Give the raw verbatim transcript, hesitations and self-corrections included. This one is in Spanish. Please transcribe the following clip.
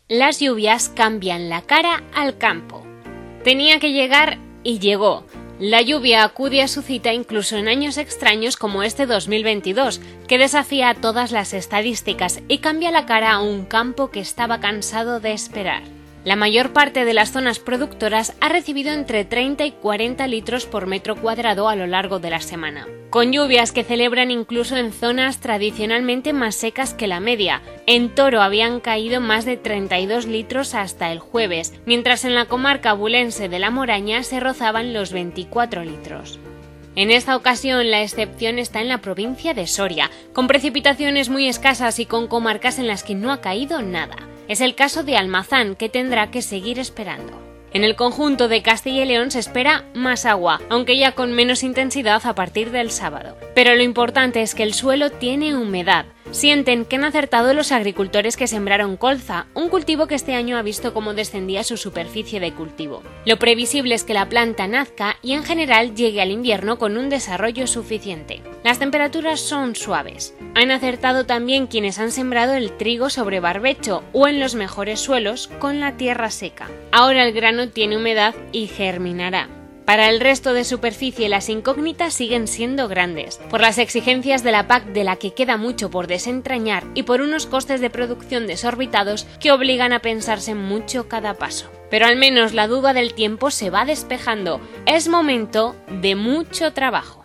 Las lluvias cambian la cara al campo. Tenía que llegar y llegó. La lluvia acude a su cita incluso en años extraños como este dos mil veintidós, que desafía a todas las estadísticas y cambia la cara a un campo que estaba cansado de esperar. La mayor parte de las zonas productoras ha recibido entre treinta y cuarenta litros por metro cuadrado a lo largo de la semana, con lluvias que celebran incluso en zonas tradicionalmente más secas que la media. En Toro habían caído más de treinta y dos litros hasta el jueves, mientras en la comarca abulense de La Moraña se rozaban los veinticuatro litros. En esta ocasión la excepción está en la provincia de Soria, con precipitaciones muy escasas y con comarcas en las que no ha caído nada. Es el caso de Almazán, que tendrá que seguir esperando. En el conjunto de Castilla y León se espera más agua, aunque ya con menos intensidad a partir del sábado. Pero lo importante es que el suelo tiene humedad. Sienten que han acertado los agricultores que sembraron colza, un cultivo que este año ha visto cómo descendía su superficie de cultivo. Lo previsible es que la planta nazca y en general llegue al invierno con un desarrollo suficiente. Las temperaturas son suaves. Han acertado también quienes han sembrado el trigo sobre barbecho o en los mejores suelos con la tierra seca. Ahora el grano tiene humedad y germinará. Para el resto de superficie las incógnitas siguen siendo grandes, por las exigencias de la P A C de la que queda mucho por desentrañar y por unos costes de producción desorbitados que obligan a pensarse mucho cada paso. Pero al menos la duda del tiempo se va despejando. Es momento de mucho trabajo.